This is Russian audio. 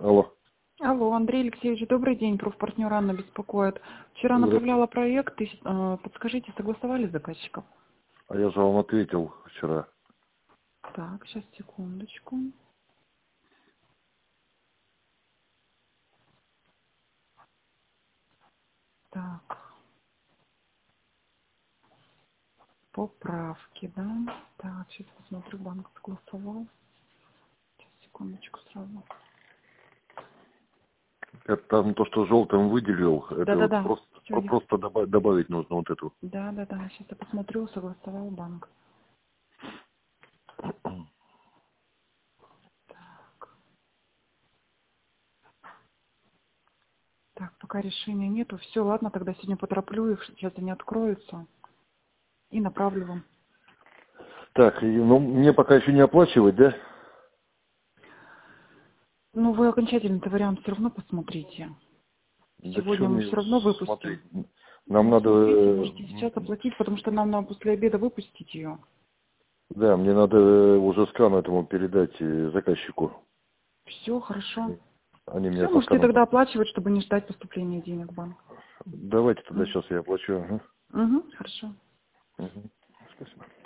Алло. Алло, Андрей Алексеевич, добрый день. Профпартнер Анна беспокоит. Вчера Здравствуйте. направляла проект. Подскажите, согласовали с заказчиком? А я же вам ответил вчера. Так, сейчас, секундочку. Так, поправки, да? Так, сейчас посмотрю, банк согласовал. Сейчас, секундочку сразу. Это там то, что желтым выделил, это вот Да-да-да, просто, все, просто добавить нужно вот эту. да-да-да, сейчас я посмотрю, согласовал банк. Так, пока решения нету. Все, ладно, тогда сегодня потороплю их, сейчас они откроются. И направлю вам. Так, ну мне пока еще не оплачивать, да? Ну, вы окончательный вариант все равно посмотрите. Да что Сегодня мы мне все равно смотреть? выпустим. Нам Ну, надо, смотрите, можете сейчас оплатить, потому что нам надо после обеда выпустить ее. да, мне надо уже скан этому передать заказчику. Все, хорошо. Они меня Все, со можете сканом тогда потом. оплачивать, чтобы не ждать поступления денег в банк. Давайте тогда сейчас я оплачу. Ага. Угу, хорошо. Угу. Спасибо.